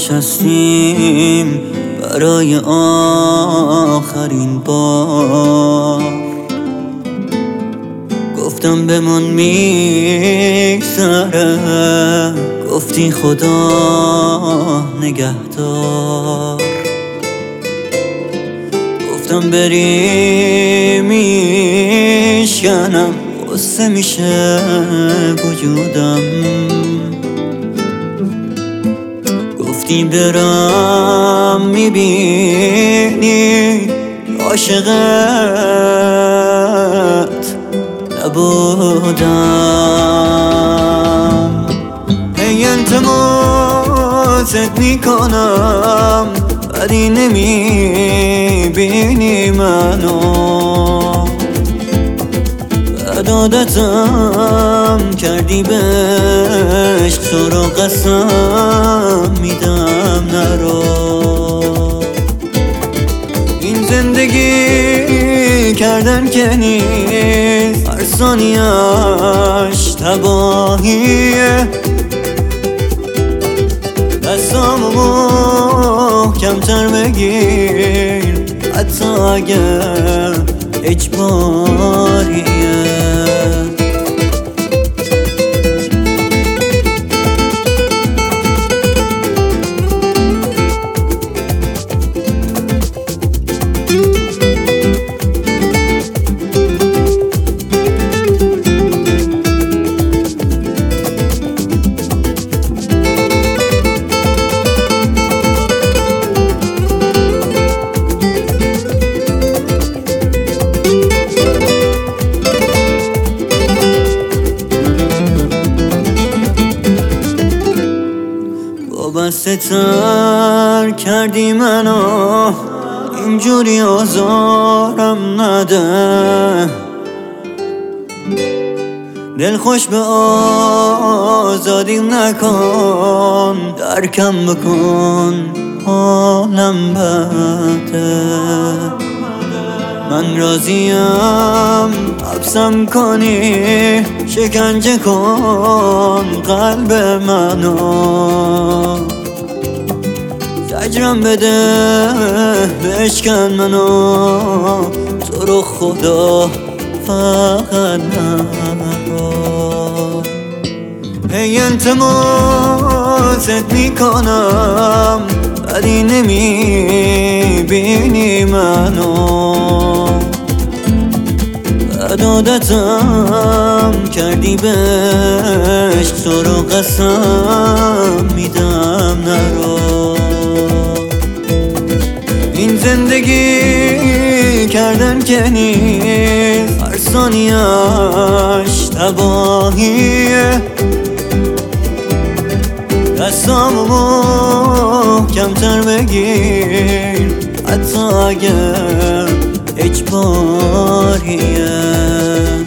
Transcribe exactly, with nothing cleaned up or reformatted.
نشستیم برای آخرین بار. گفتم بمون میگذره، گفتی خدا نگهدار. گفتم بری میشکنم، غصه میشه وجودم. گفتی برم میبینی عاشقت نبودم. هی التماست میکنم ولی نمیبینی منو. بعد عادتم کردی به عشق، تو رو قسم میدم نرو. این زندگی کردن که نیست، هر ثانیه‌اش تباهیه. دستامو محکم‌تر بگیر، حتی اگر اجباریه. وابسته تر کردی منو، اینجوری آزارم نده. دل خوش به آزادیم نکن، درکم بکن حالم بده. من راضیم حبسم کنی، شکنجه کن قلب منو. زجرم بده بشکن منو، تو رو خدا فقط نرو. هی التماست میکنم ولی نمیبینی منو. بعد عادتم کردی به عشق، تو رو قسم میدم نرو. این زندگی کردن که نیست، هر ثانیه‌اش تباهیه. دستامو محکم‌تر بگیر، حتی اگر اجباریه.